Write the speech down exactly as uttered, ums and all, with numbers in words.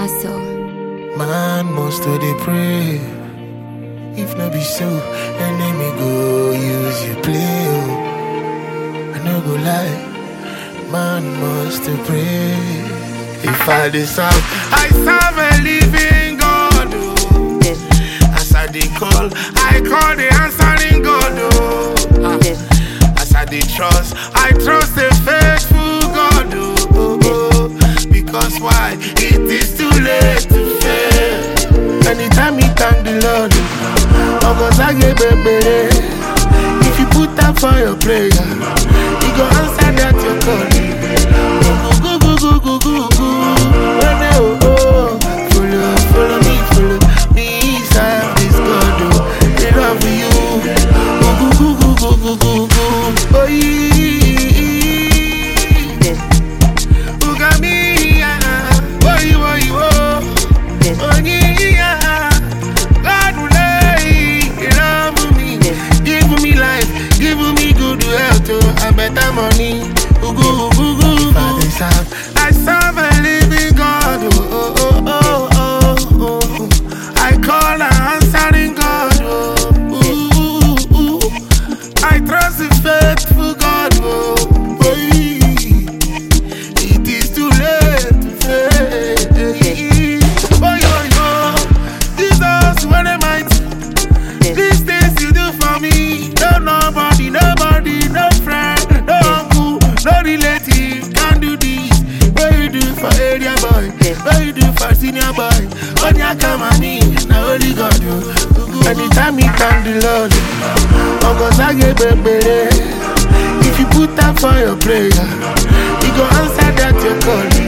Sasso. Man must to dey pray. If no be so, enemy go use you play. Oh. I no go lie, man must to pray. If I deserve, I serve a living God. Oh. As I dey call, I call the answering God. Oh. Ah. As I dey trust, I trust the faithful God. Oh. Oh, oh. Because why? It is too late to fail. Anytime you thank the Lord, August I get baby. If you put that for your prayer, He go answer that your call. Go go go go go go go. Oh, oh. Follow, follow me, follow me. Serve this God, oh. They love you. Go go go go go go go go. Oh yeah. Who got me? Oh you, oh you, oh. Oh yeah. God will lay love me, give me life, give me good health, oh, and better money. Ooh, ooh, ooh, ooh, ooh. I serve a living God. Oh, oh, oh, oh, oh, oh. I call an answering God. Oh, ooh, ooh, ooh. I trust the faithful God. Oh, oh, it is too late to fail. Oh, yo, yo, Jesus, what am I? These things you do for me, no nobody, nobody, no friend, no uncle, no relative can do this. What you do for area boy, what you do for senior boy, on your come on me, now only God do. Anytime you thank the Lord, August I get baby. If you put that for your prayer, He go answer that your call.